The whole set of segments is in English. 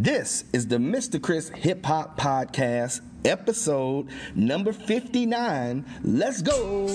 This is the Mr. Chris Hip Hop Podcast, episode number 59. Let's go.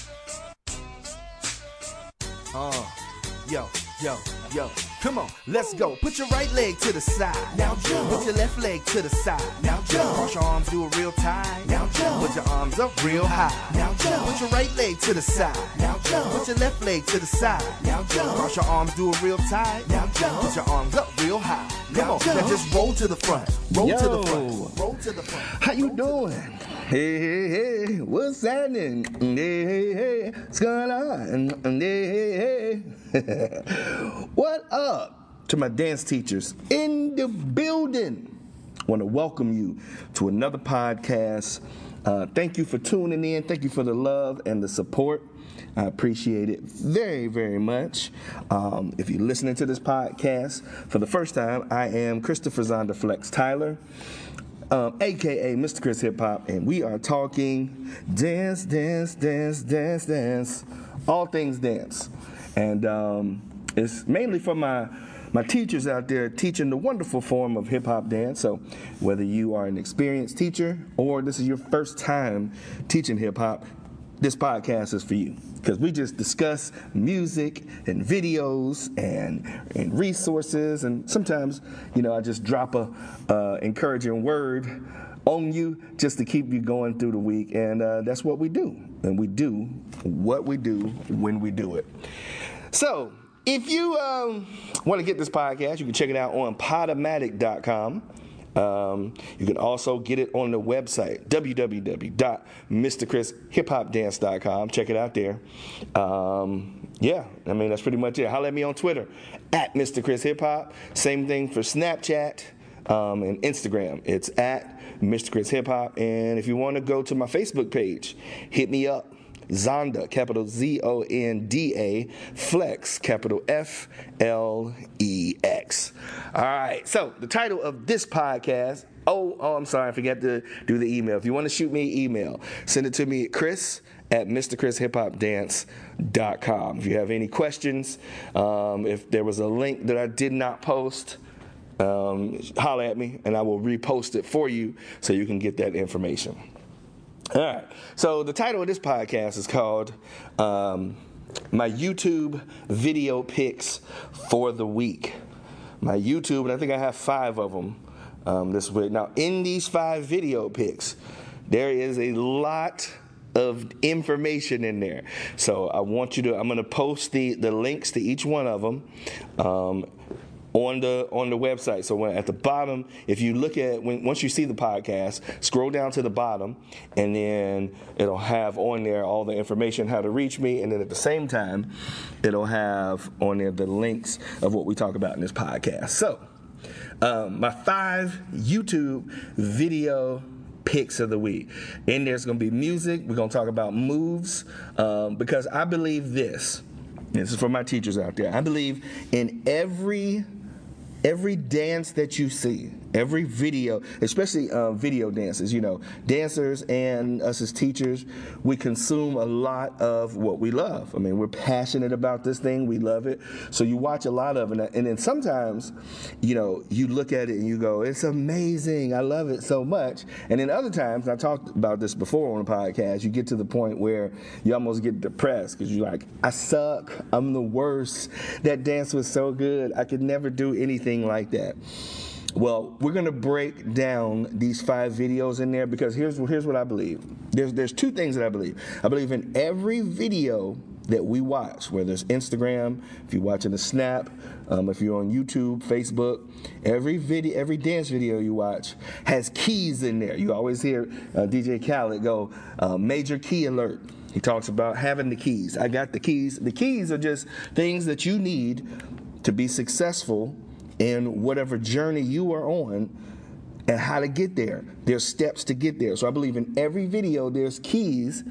Yo. Come on, let's go. Put your right leg to the side. Now jump. Put your left leg to the side. Now jump. Cross your arms, do it real tight. Now jump. Put your arms up real high. Now jump. Put your right leg to the side. Now jump. Put your left leg to the side. Now jump. Cross your arms, do it real tight. Now jump. Put your arms up real high. Come on, now just roll to the front. Roll to the front. Roll to the front. How you doing? Hey, what's happening? Hey, what's going on? Hey. What up to my dance teachers in the building? I want to welcome you to another podcast. Thank you for tuning in. Thank you for the love and the support. I appreciate it very, very much. If you're listening to this podcast for the first time, I am Christopher Zonda Flex Tyler, a.k.a. Mr. Chris Hip Hop, and we are talking dance, all things dance. And it's mainly for my teachers out there teaching the wonderful form of hip-hop dance. So whether you are an experienced teacher or this is your first time teaching hip-hop, this podcast is for you, because we just discuss music and videos and resources, and sometimes, I just drop a encouraging word on you just to keep you going through the week, and that's what we do, and we do what we do when we do it. So if you want to get this podcast, you can check it out on Podomatic.com. You can also get it on the website, www.mrchrishhiphopdance.com. Check it out there. That's pretty much it. Holler at me on Twitter, at Mr. Chris Hip Hop. Same thing for Snapchat and Instagram. It's at Mr. Chris Hip Hop. And if you want to go to my Facebook page, hit me up. Zonda, capital Z-O-N-D-A, Flex, capital F-L-E-X. All right, so the title of this podcast, I'm sorry, I forgot to do the email. If you want to shoot me an email, send it to me at chris@mrchrishiphopdance.com. If you have any questions, if there was a link that I did not post, holler at me and I will repost it for you so you can get that information. All right, so the title of this podcast is called my YouTube video picks for the week. My YouTube, and I think I have 5 of them this week. Now, in these 5 video picks, there is a lot of information in there. So I'm going to post the links to each one of them on the website. So at the bottom, if you look at once you see the podcast, scroll down to the bottom, and then it'll have on there all the information how to reach me, and then at the same time, it'll have on there the links of what we talk about in this podcast. So my 5 YouTube video picks of the week. In there's going to be music. We're going to talk about moves because I believe this is for my teachers out there. I believe in every dance that you see, every video, especially video dances, dancers and us as teachers, we consume a lot of what we love. I mean, we're passionate about this thing. We love it. So you watch a lot of it. And then sometimes, you look at it and you go, it's amazing. I love it so much. And then other times, and I talked about this before on the podcast, you get to the point where you almost get depressed because you're like, I suck. I'm the worst. That dance was so good. I could never do anything like that. Well, we're going to break down these 5 videos in there because here's what I believe. There's 2 things that I believe. I believe in every video that we watch, whether it's Instagram, if you're watching a Snap, if you're on YouTube, Facebook, every dance video you watch has keys in there. You always hear DJ Khaled go, major key alert. He talks about having the keys. I got the keys. The keys are just things that you need to be successful in whatever journey you are on and how to get there. There's steps to get there. So I believe in every video there's keys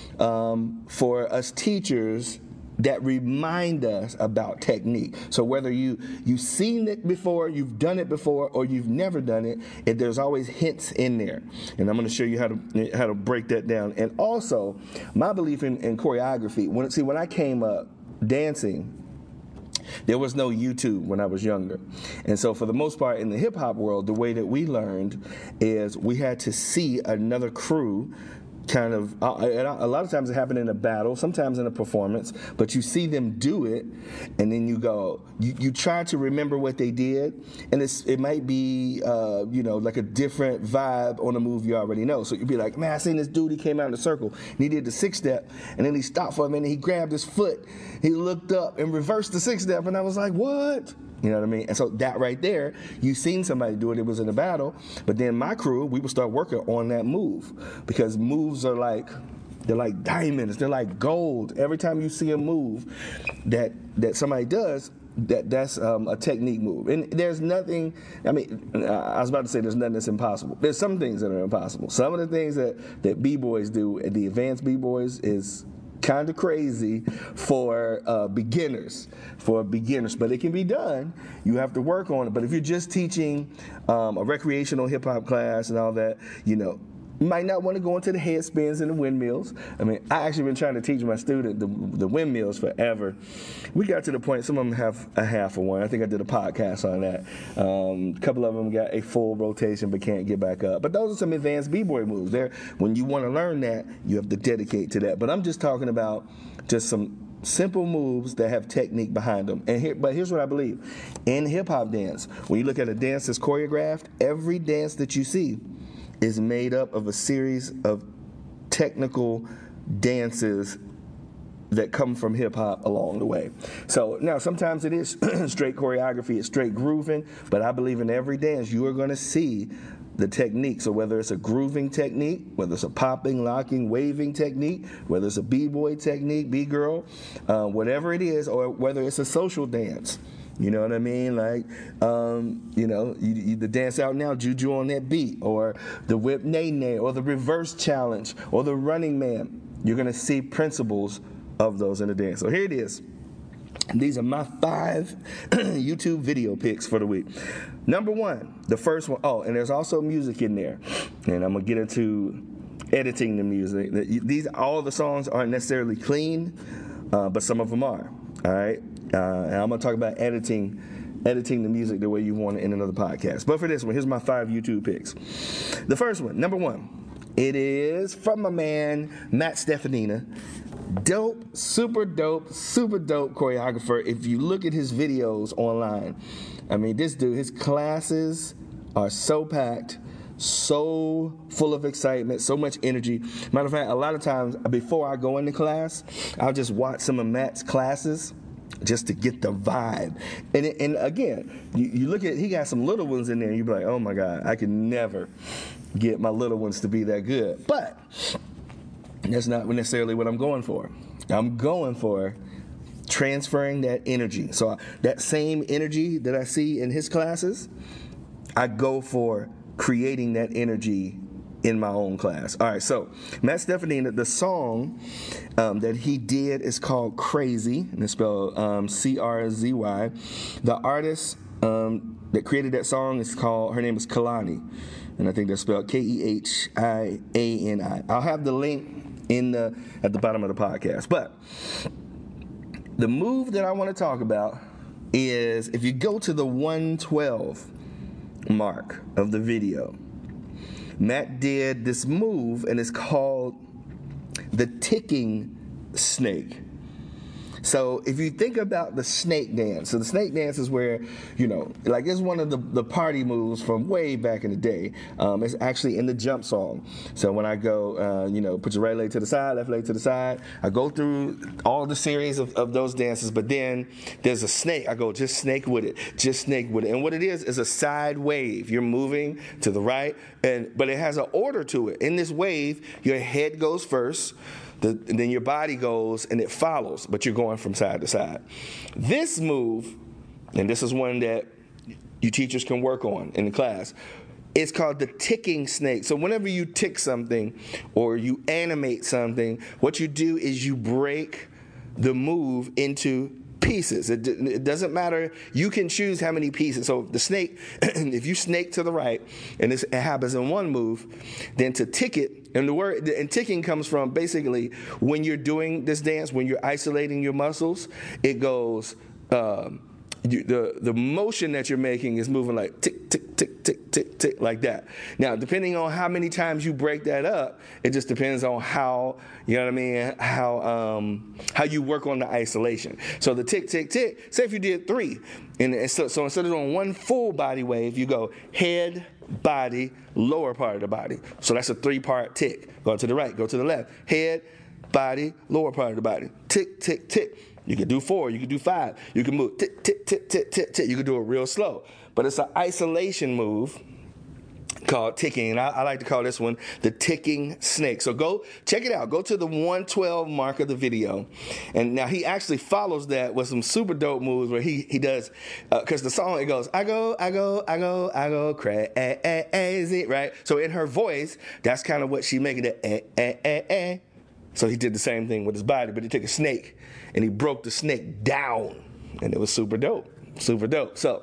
for us teachers that remind us about technique. So whether you've seen it before, you've done it before, or you've never done it, there's always hints in there. And I'm going to show you how to break that down. And also, my belief in choreography. When I came up dancing, There was no YouTube when I was younger. And so for the most part in the hip hop world, the way that we learned is we had to see another crew kind of, and a lot of times it happened in a battle, sometimes in a performance, but you see them do it, and then you try to remember what they did, and it might be, like a different vibe on a move you already know. So you'd be like, man, I seen this dude, he came out in a circle, and he did the 6-step, and then he stopped for a minute, he grabbed his foot, he looked up and reversed the 6-step, and I was like, what? You know what I mean? And so that right there, you seen somebody do it. It was in a battle. But then my crew, we would start working on that move, because moves are they're like diamonds. They're like gold. Every time you see a move that somebody does, that's a technique move. And there's nothing, I was about to say there's nothing that's impossible. There's some things that are impossible. Some of the things that B-boys do, the advanced B-boys, is kind of crazy for beginners, but it can be done. You have to work on it. But if you're just teaching a recreational hip hop class and all that, you might not want to go into the head spins and the windmills. I actually been trying to teach my student the windmills forever. We got to the point, some of them have a half of one. I think I did a podcast on that. A couple of them got a full rotation but can't get back up. But those are some advanced B-boy moves. When you want to learn that, you have to dedicate to that. But I'm just talking about just some simple moves that have technique behind them. But here's what I believe. In hip-hop dance, when you look at a dance that's choreographed, every dance that you see is made up of a series of technical dances that come from hip-hop along the way. So now sometimes it is straight choreography, it's straight grooving, but I believe in every dance you are going to see the technique. So whether it's a grooving technique, whether it's a popping, locking, waving technique, whether it's a b-boy technique, b-girl, whatever it is, or whether it's a social dance. You know what I mean? Like, the dance out now, Juju on that beat, or the whip nay-nay, or the reverse challenge, or the running man. You're going to see principles of those in the dance. So here it is. These are my 5 YouTube video picks for the week. Number 1, the first one. Oh, and there's also music in there. And I'm going to get into editing the music. All the songs aren't necessarily clean, but some of them are. All right? And I'm going to talk about editing the music the way you want it in another podcast. But for this one, here's my 5 YouTube picks. The first one, number 1, it is from my man, Matt Stefanina. Dope, super dope choreographer. If you look at his videos online, this dude, his classes are so packed, so full of excitement, so much energy. Matter of fact, a lot of times before I go into class, I'll just watch some of Matt's classes just to get the vibe. And again, you look at, he got some little ones in there, and you be like, oh my God, I can never get my little ones to be that good. But that's not necessarily what I'm going for. I'm going for transferring that energy. So that same energy that I see in his classes, I go for creating that energy in my own class. All right, so Matt Stefanina, the song that he did is called Crazy, and it's spelled C-R-Z-Y. The artist that created that song her name is Kehlani, and I think that's spelled Kehiani. I'll have the link at the bottom of the podcast. But the move that I want to talk about is, if you go to the 112 mark of the video, Matt did this move, and it's called the ticking snake. So if you think about the snake dance, so the snake dance is where, it's one of the party moves from way back in the day. It's actually in the jump song. So when I go, put your right leg to the side, left leg to the side, I go through all the series of those dances, but then there's a snake. I go, just snake with it. And what it is a side wave. You're moving to the right, but it has an order to it. In this wave, your head goes first, and then your body goes and it follows, but you're going from side to side. This move, and this is one that you teachers can work on in the class, it's called the ticking snake. So whenever you tick something or you animate something, what you do is you break the move into pieces. It doesn't matter. You can choose how many pieces. So the snake, if you snake to the right, and it happens in one move, then to tick it, and ticking comes from basically when you're doing this dance, when you're isolating your muscles, it goes the motion that you're making is moving like tick, tick, tick, tick, tick, tick, like that. Now, depending on how many times you break that up, it just depends on how, you know what I mean, how you work on the isolation. So the tick, tick, tick, say if you did 3, and so instead of doing one full body wave, you go head, body, lower part of the body. So that's a 3-part tick. Go to the right, go to the left. Head, body, lower part of the body. Tick, tick, tick. You can do 4, you can do 5. You can move tick, tick, tick, tick, tick, tick. You can do it real slow. But it's an isolation move called ticking. And I like to call this one the ticking snake. So go check it out. Go to the 112 mark of the video. And now he actually follows that with some super dope moves where he does, because the song, it goes, I go crazy, right? So in her voice, that's kind of what she making it, So he did the same thing with his body, but he took a snake and he broke the snake down, and it was super dope, super dope. So,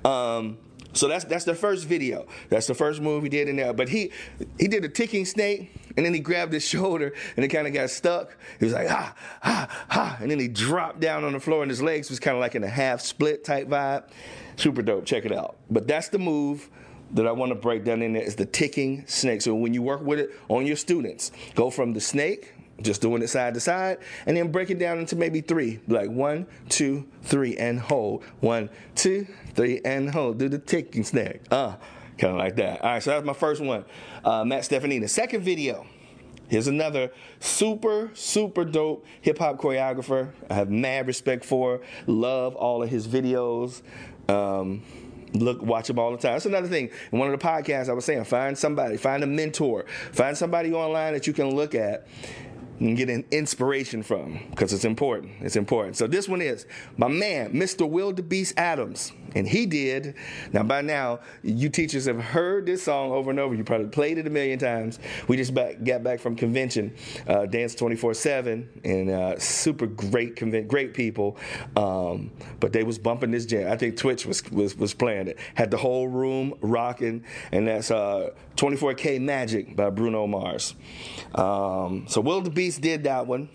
so that's the first video. That's the first move he did in there. But he did a ticking snake, and then he grabbed his shoulder, and it kind of got stuck. He was like, ha, ha, ha, and then he dropped down on the floor, and his legs was kind of like in a half split type vibe. Super dope. Check it out. But that's the move that I want to break down in there, is the ticking snake. So when you work with it on your students, go from the snake, just doing it side to side, and then break it down into maybe 3. Like 1, 2, 3, and hold. 1, 2, 3, and hold. Do the ticking snake. Kind of like that. All right, so that was my first one. Matt Stephanie. The second video. Here's another super, super dope hip-hop choreographer. I have mad respect for. Love all of his videos. Watch him all the time. That's another thing. In one of the podcasts I was saying, find somebody, find a mentor, find somebody online that you can look at and get an inspiration from, because it's important. It's important. So this one is my man, Mr. Wildebeest Adams. And he did, now by now, you teachers have heard this song over and over. You probably played it a million times. We just got back from convention, Dance 24/7, and super great people. But they was bumping this jam. I think Twitch was playing it. Had the whole room rocking, and that's 24K Magic by Bruno Mars. So Wildebeest did that one.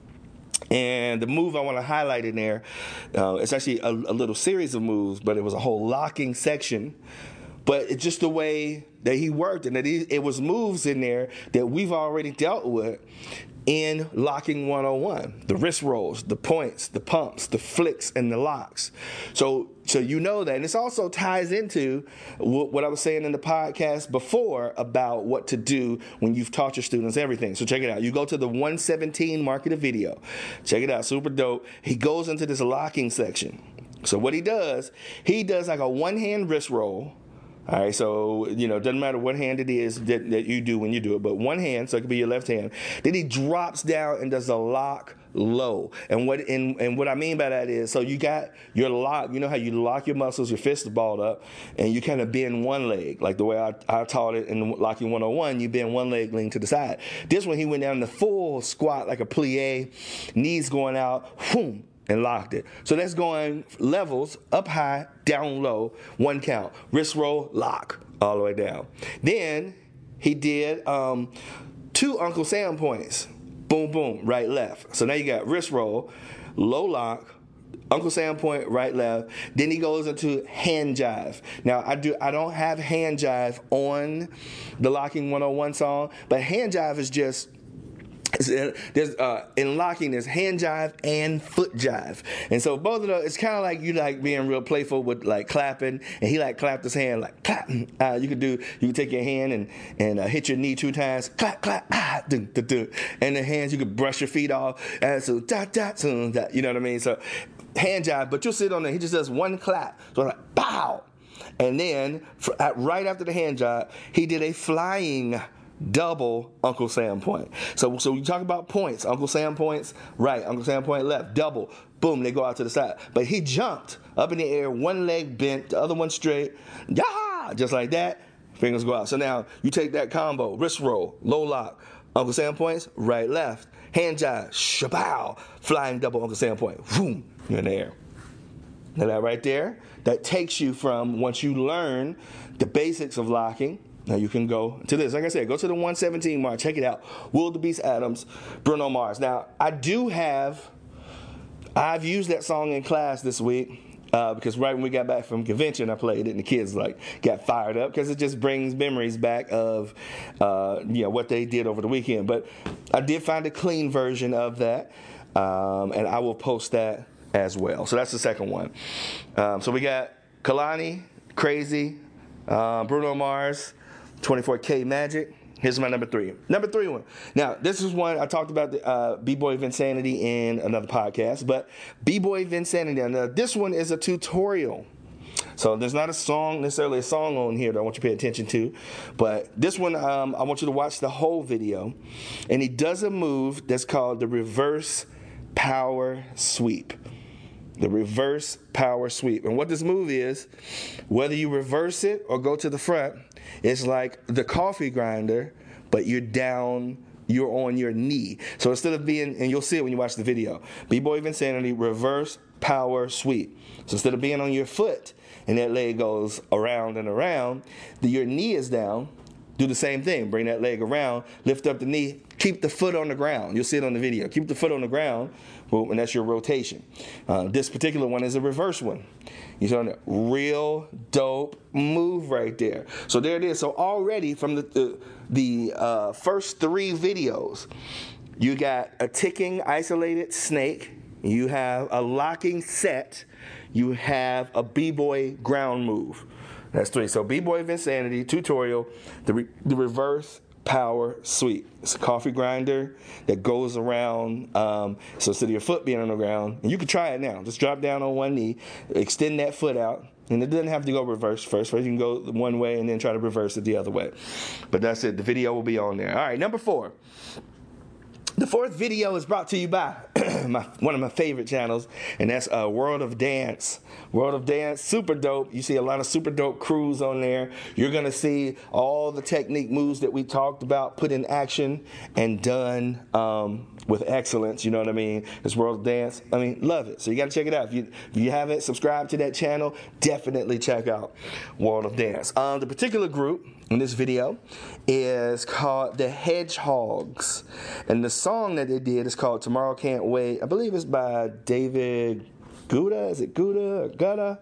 And the move I want to highlight in there, it's actually a little series of moves, but it was a whole locking section. But it's just the way that he worked, and that it was moves in there that we've already dealt with in Locking 101. The wrist rolls, the points, the pumps, the flicks, and the locks. So you know that. And this also ties into what I was saying in the podcast before about what to do when you've taught your students everything. So check it out. You go to the 117 mark of the video. Check it out. Super dope. He goes into this locking section. So what he does like a one-hand wrist roll. All right, so, it doesn't matter what hand it is that you do when you do it, but one hand, so it could be your left hand. Then he drops down and does a lock low. And what I mean by that is, so you got your lock, you know how you lock your muscles, your fist is balled up, and you kind of bend one leg, like the way I taught it in Locking 101, you bend one leg, lean to the side. This one, he went down in the full squat, like a plie, knees going out, whoom, and locked it. So that's going levels, up high, down low, 1 count. Wrist roll, lock, all the way down. Then he did 2 Uncle Sam points. Boom, boom, right, left. So now you got wrist roll, low lock, Uncle Sam point, right, left. Then he goes into hand jive. Now, I don't have hand jive on the Locking 101 song, but hand jive is just, in locking, there's hand jive and foot jive, and so both of those, it's kind of like you like being real playful with like clapping, and he like clapped his hand like clap. You could take your hand and hit your knee 2 times, clap clap, dun, dun, dun. And the hands you could brush your feet off, and so dot dot dot, you know what I mean? So hand jive, but you'll sit on there. He just does 1 clap, so like pow, and then right after the hand jive, he did a flying double Uncle Sam point. So we talk about points. Uncle Sam points right, Uncle Sam point left, double, boom, they go out to the side. But he jumped up in the air, 1 leg bent, the other one straight, just like that, fingers go out. So now you take that combo, wrist roll, low lock, Uncle Sam points, right, left, hand jive, shabow, flying double Uncle Sam point, boom, you're in the air. Now that right there, that takes you from, once you learn the basics of locking, now you can go to this. Like I said, go to the 117 mark. Check it out. Wildebeest Adams, Bruno Mars. Now, I do have I've used that song in class this week. Because right when we got back from convention, I played it, and the kids got fired up because it just brings memories back of what they did over the weekend. But I did find a clean version of that, and I will post that as well. So that's the second one. So we got Kalani, Crazy, Bruno Mars, 24K Magic. Here's my number 3. Number 3 one. Now, this is one I talked about the B-Boy Vinsanity in another podcast, but B-Boy Vinsanity. Now, this one is a tutorial. So there's not necessarily a song on here that I want you to pay attention to, but this one I want you to watch the whole video. And he does a move that's called the reverse power sweep. The reverse power sweep. And what this move is, whether you reverse it or go to the front, it's like the coffee grinder, but you're on your knee. So instead of being, and you'll see it when you watch the video, B-Boy Vinsanity, reverse power sweep. So instead of being on your foot and that leg goes around and around, your knee is down. Do the same thing. Bring that leg around, lift up the knee, keep the foot on the ground. You'll see it on the video. Keep the foot on the ground, and that's your rotation. This particular one is a reverse one. You see a real dope move right there. So there it is. So already from the first 3 videos, you got a ticking isolated snake, you have a locking set, you have a B-Boy ground move. That's 3. So B-Boy Vinsanity tutorial, the reverse power sweep. It's a coffee grinder that goes around. So instead of your foot being on the ground, and you can try it now. Just drop down on one knee, extend that foot out, and it doesn't have to go reverse first. First you can go one way and then try to reverse it the other way. But that's it. The video will be on there. All right, number 4. The 4th video is brought to you by one of my favorite channels, and that's World of Dance. World of Dance, super dope. You see a lot of super dope crews on there. You're going to see all the technique moves that we talked about put in action and done with excellence. You know what I mean? It's World of Dance. I mean, love it. So you got to check it out. If you haven't subscribed to that channel, definitely check out World of Dance. The particular group in this video is called the Hedgehogs, and the song that they did is called Tomorrow Can't Wait. I believe it's by David Guetta. Is it Guetta or Gutta?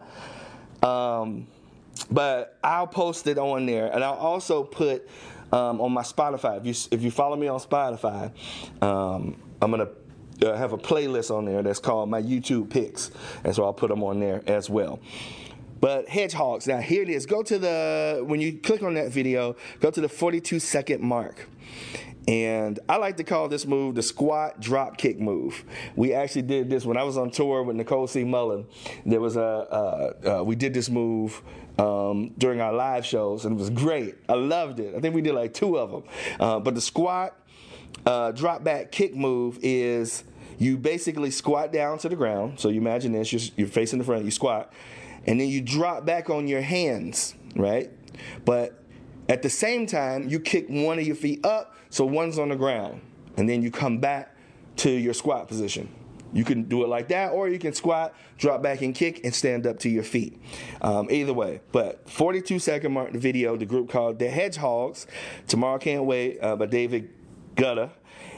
But I'll post it on there, and I'll also put on my Spotify. If you follow me on Spotify, I'm gonna have a playlist on there that's called my YouTube picks, and so I'll put them on there as well. But Hedgehogs, now here it is. When you click on that video, go to the 42-second mark. And I like to call this move the squat drop kick move. We actually did this when I was on tour with Nicole C. Mullen. There was we did this move during our live shows, and it was great. I loved it. I think we did like 2 of them. But the squat drop back kick move is you basically squat down to the ground. So you imagine this, you're facing the front, you squat. And then you drop back on your hands, right? But at the same time, you kick one of your feet up, so one's on the ground. And then you come back to your squat position. You can do it like that, or you can squat, drop back and kick, and stand up to your feet. Either way. But 42-second mark the video, the group called The Hedgehogs. Tomorrow Can't Wait by David Guetta.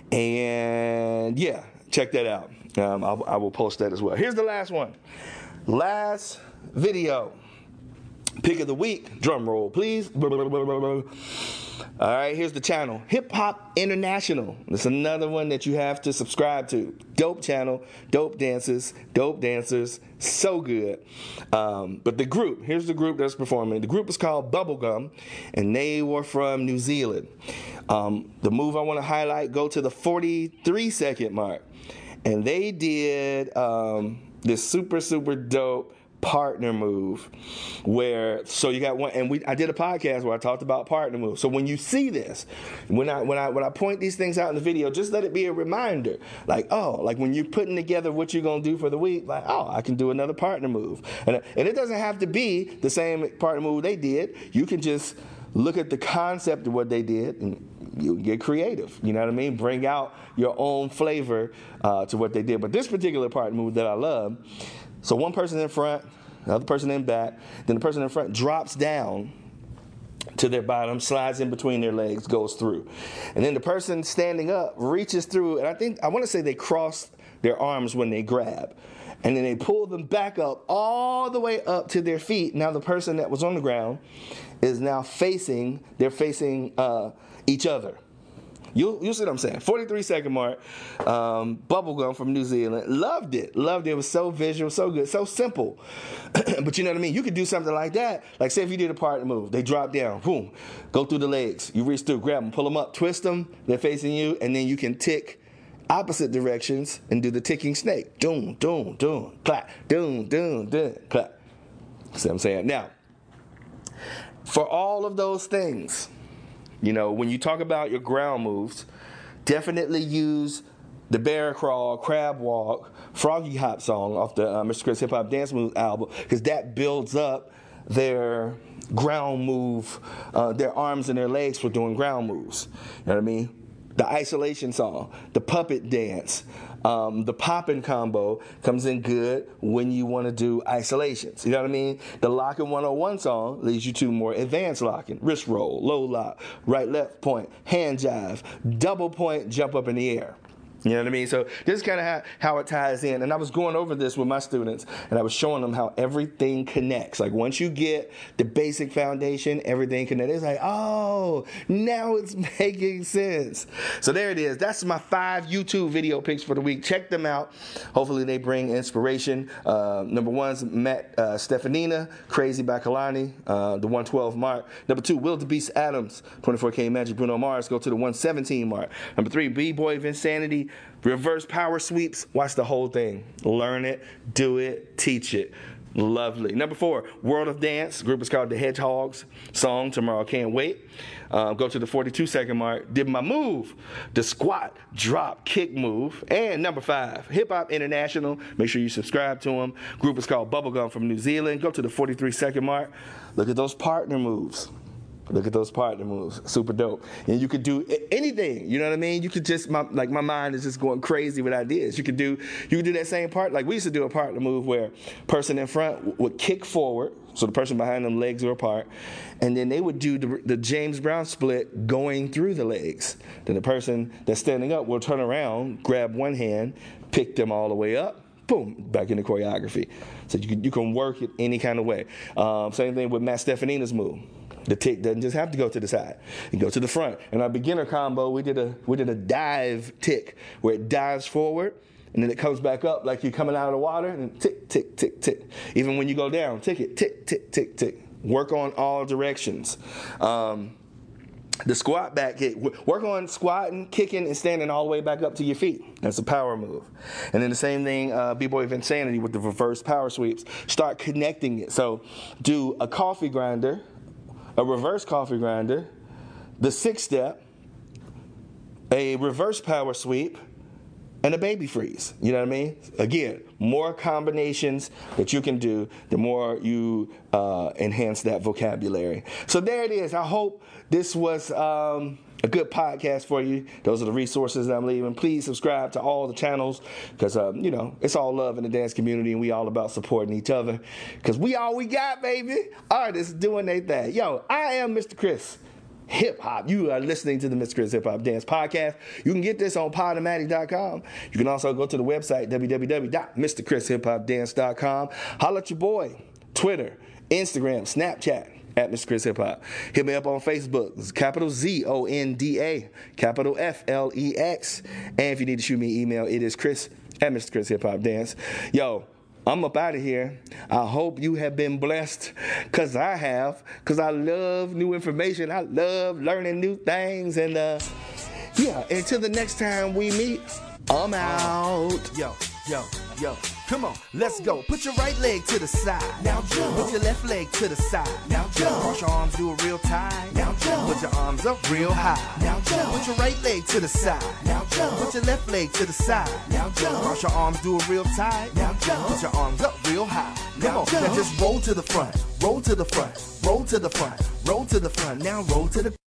And yeah, check that out. I will post that as well. Here's the last one. Last video. Pick of the week. Drum roll, please. All right, here's the channel. Hip Hop International. It's another one that you have to subscribe to. Dope channel, dope dancers, so good. But the group, here's the group that's performing. The group is called Bubblegum, and they were from New Zealand. The move I want to highlight, go to the 43-second mark. And they did this super dope partner move so you got one, and I did a podcast where I talked about partner moves. So when you see this, when I point these things out in the video, just let it be a reminder, like when you're putting together what you're gonna do for the week, like I can do another partner move, and it doesn't have to be the same partner move they did. You can just look at the concept of what they did and you get creative, you know what I mean? Bring out your own flavor to what they did. But this particular partner move that I love, so one person in front, the other person in back, then the person in front drops down to their bottom, slides in between their legs, goes through. And then the person standing up reaches through, and I want to say they cross their arms when they grab. And then they pull them back up, all the way up to their feet. Now the person that was on the ground is now facing each other. You'll see what I'm saying. 43-second mark. Bubblegum from New Zealand. Loved it. It was so visual, so good, so simple. But you know what I mean? You could do something like that. Like, say if you did a partner move. They drop down. Boom. Go through the legs. You reach through, grab them, pull them up, twist them. They're facing you. And then you can tick opposite directions and do the ticking snake. Doom, doom, doom, clap. Doom, doom, doom, clap. See what I'm saying? Now, for all of those things, you know, when you talk about your ground moves, definitely use the bear crawl, crab walk, froggy hop song off the Mr. Chris Hip Hop Dance Moves album, because that builds up their ground move, their arms and their legs for doing ground moves. You know what I mean? The isolation song, the puppet dance, the poppin' combo comes in good when you want to do isolations. You know what I mean? The Lockin' 101 song leads you to more advanced locking, wrist roll, low lock, right left point, hand jive, double point, jump up in the air. You know what I mean? So this is kind of how it ties in. And I was going over this with my students, and I was showing them how everything connects. Like, once you get the basic foundation, everything connects. It's like, oh, now it's making sense. So there it is. That's my 5 YouTube video picks for the week. Check them out. Hopefully they bring inspiration. Number 1's Matt Stefanina, Crazy by Kalani, the 112 mark. Number 2, Will the Beast Adams, 24K Magic Bruno Mars, go to the 117 mark. Number 3, B-Boy Vinsanity, reverse power sweeps. Watch the whole thing. Learn it, do it, teach it. Lovely. Number 4, World of Dance. Group is called The Hedgehogs. Song, Tomorrow Can't Wait. Go to the 42-second mark. Did my move, the squat, drop, kick move. And number 5, Hip Hop International. Make sure you subscribe to them. Group is called Bubblegum from New Zealand. Go to the 43-second mark. Look at those partner moves. Look at those partner moves. Super dope. And you could do anything. You know what I mean? You could just, my mind is just going crazy with ideas. You could do that same part. Like, we used to do a partner move where person in front would kick forward, so the person behind them legs were apart, and then they would do the James Brown split going through the legs. Then the person that's standing up will turn around, grab one hand, pick them all the way up, boom, back into choreography. So you can work it any kind of way. Same thing with Matt Stefanina's move. The tick doesn't just have to go to the side. You go to the front. In our beginner combo, we did a dive tick where it dives forward and then it comes back up like you're coming out of the water, and tick, tick, tick, tick. Even when you go down, tick it, tick, tick, tick, tick. Work on all directions. The squat back kick. Work on squatting, kicking, and standing all the way back up to your feet. That's a power move. And then the same thing, B-Boy Vinsanity with the reverse power sweeps. Start connecting it. So do a coffee grinder, a reverse coffee grinder, the 6-step, a reverse power sweep, and a baby freeze. You know what I mean? Again, more combinations that you can do, the more you enhance that vocabulary. So there it is. I hope this was a good podcast for you. Those are the resources that I'm leaving. Please subscribe to all the channels, because it's all love in the dance community, and we all about supporting each other, because we all we got, baby. Artists doing their thing. Yo, I am Mr. Chris Hip Hop. You are listening to the Mr. Chris Hip Hop Dance Podcast. You can get this on Podomatic.com. You can also go to the website www.mrchrishiphopdance.com. Holla at your boy. Twitter, Instagram, Snapchat at Mr. Chris Hip Hop. Hit me up on Facebook. It's capital ZONDA, capital FLEX. And if you need to shoot me an email, it is Chris at Mr. Chris Hip Hop Dance. Yo, I'm up out of here. I hope you have been blessed, because I have, because I love new information. I love learning new things. And until the next time we meet, I'm out. Yo. Come on, let's go. Put your right leg to the side. Now jump. Put your left leg to the side. Now jump. Cross your arms, do it real tight. Now jump. Put your arms up real high. Now jump. Put your right leg to the side. Now jump. Put your left leg to the side. Now jump. Cross your arms, do it real tight. Now jump. Put your arms up real high. Come on, now just roll to the front. Roll to the front. Roll to the front. Roll to the front. Now roll to the